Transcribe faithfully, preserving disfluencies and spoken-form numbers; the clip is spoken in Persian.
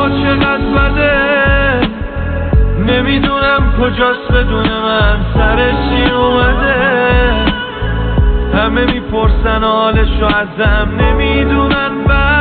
هوا چقدر بده، نمیدونم کجاست بدون من سرش چی اومده. همه میپرسن حالشو ازم، نمیدونن بعد